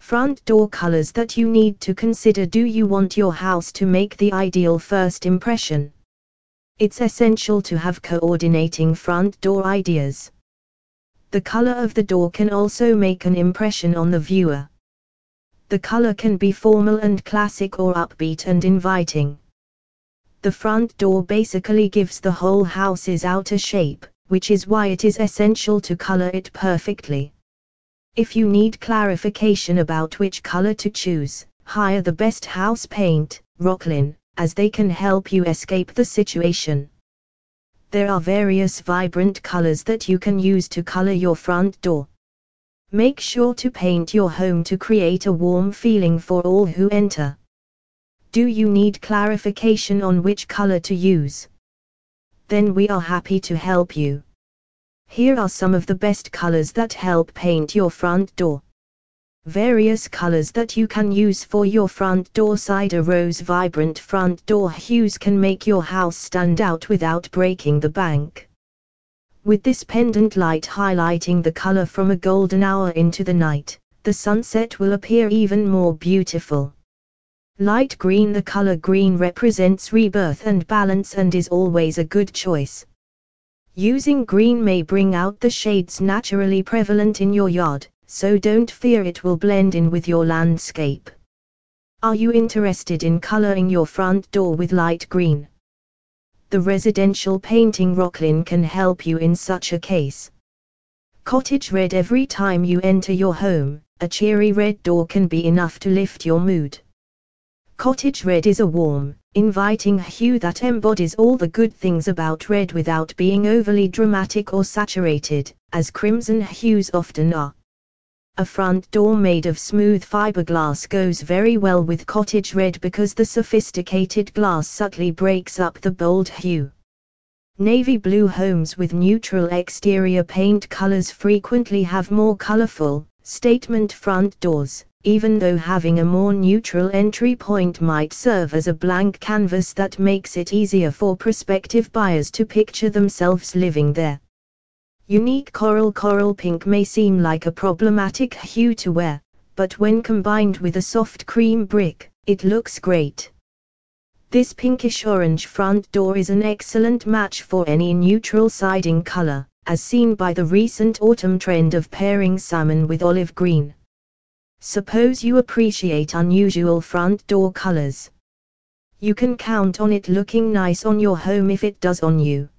Front door colors that you need to consider. Do you want your house to make the ideal first impression? It's essential to have coordinating front door ideas. The color of the door can also make an impression on the viewer. The color can be formal and classic or upbeat and inviting. The front door basically gives the whole house's outer shape, which is why it is essential to color it perfectly. If you need clarification about which color to choose, hire the best house paint, Rocklin, as they can help you escape the situation. There are various vibrant colors that you can use to color your front door. Make sure to paint your home to create a warm feeling for all who enter. Do you need clarification on which color to use? Then we are happy to help you. Here are some of the best colors that help paint your front door. Various colors that you can use for your front door. Cider rose. Vibrant front door hues can make your house stand out without breaking the bank. With this pendant light highlighting the color from a golden hour into the night, the sunset will appear even more beautiful. Light green. The color green represents rebirth and balance and is always a good choice. Using green may bring out the shades naturally prevalent in your yard, so don't fear it will blend in with your landscape. Are you interested in coloring your front door with light green? The residential painting Rocklin can help you in such a case. Cottage red. Every time you enter your home, a cheery red door can be enough to lift your mood. Cottage red is a warm, inviting hue that embodies all the good things about red without being overly dramatic or saturated, as crimson hues often are. A front door made of smooth fiberglass goes very well with cottage red because the sophisticated glass subtly breaks up the bold hue. Navy blue homes with neutral exterior paint colors frequently have more colorful, statement front doors, even though having a more neutral entry point might serve as a blank canvas that makes it easier for prospective buyers to picture themselves living there. Unique coral pink may seem like a problematic hue to wear, but when combined with a soft cream brick, it looks great. This pinkish orange front door is an excellent match for any neutral siding color, as seen by the recent autumn trend of pairing salmon with olive green. Suppose you appreciate unusual front door colors. You can count on it looking nice on your home if it does on you.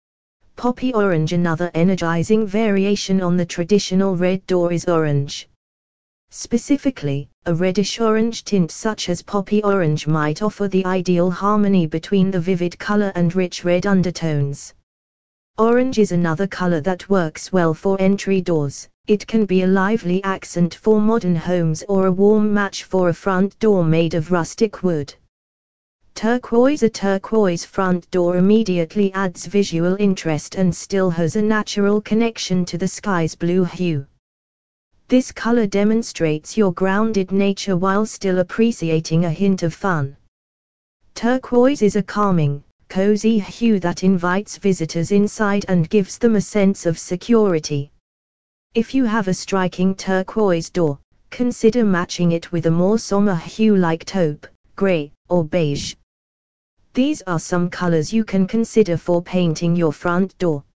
Poppy orange. Another energizing variation on the traditional red door is orange. Specifically, a reddish-orange tint such as poppy orange might offer the ideal harmony between the vivid color and rich red undertones. Orange is another color that works well for entry doors. It can be a lively accent for modern homes or a warm match for a front door made of rustic wood. Turquoise. A turquoise front door immediately adds visual interest and still has a natural connection to the sky's blue hue. This color demonstrates your grounded nature while still appreciating a hint of fun. Turquoise is a calming, cozy hue that invites visitors inside and gives them a sense of security. If you have a striking turquoise door, consider matching it with a more somber hue like taupe, gray, or beige. These are some colors you can consider for painting your front door.